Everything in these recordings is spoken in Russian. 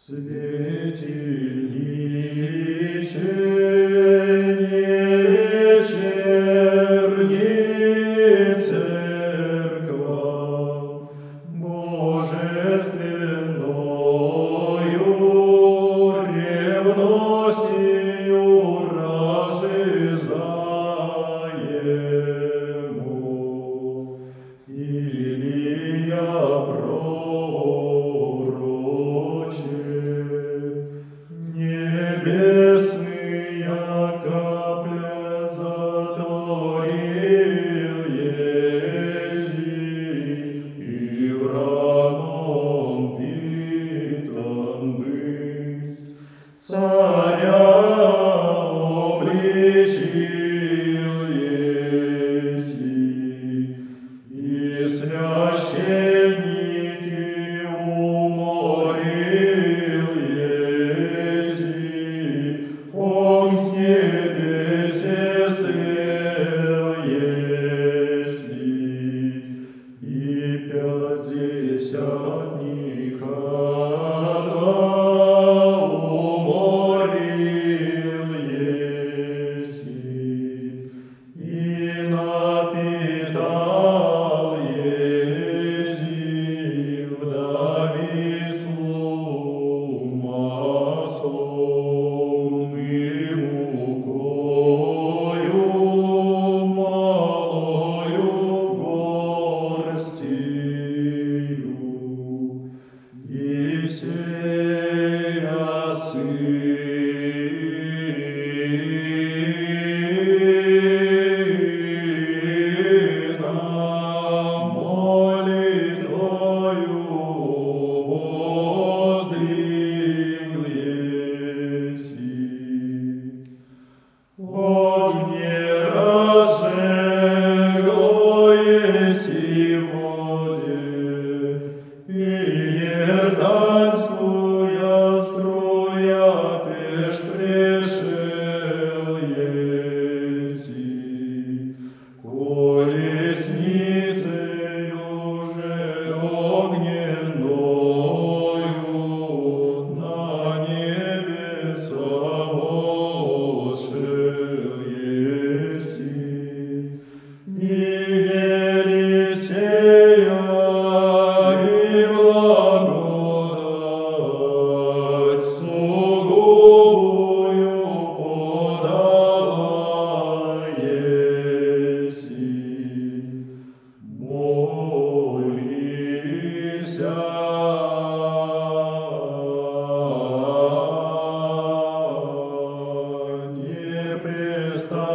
Светильниче вечерней церква, божественною ревностью разжизаемо. Илия небесная капля затворил еси, и врагом питан бысть. Царя обличил еси, и священники уморил еси. Огонь с небесе слел еси, и 50 никогда уморил еси, и напитал еси вдовицу маслом и мукою малою горстью, и сея сына молитвою воздвиг еси. Огне разжегло еси в воде, и иорданская струя пеш пришел еси. Колесницею же огненною на небеса восшел еси, и Елисея и благодать сугубую подала еси. Молися,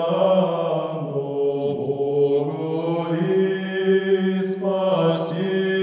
непрестанно Богу и спаси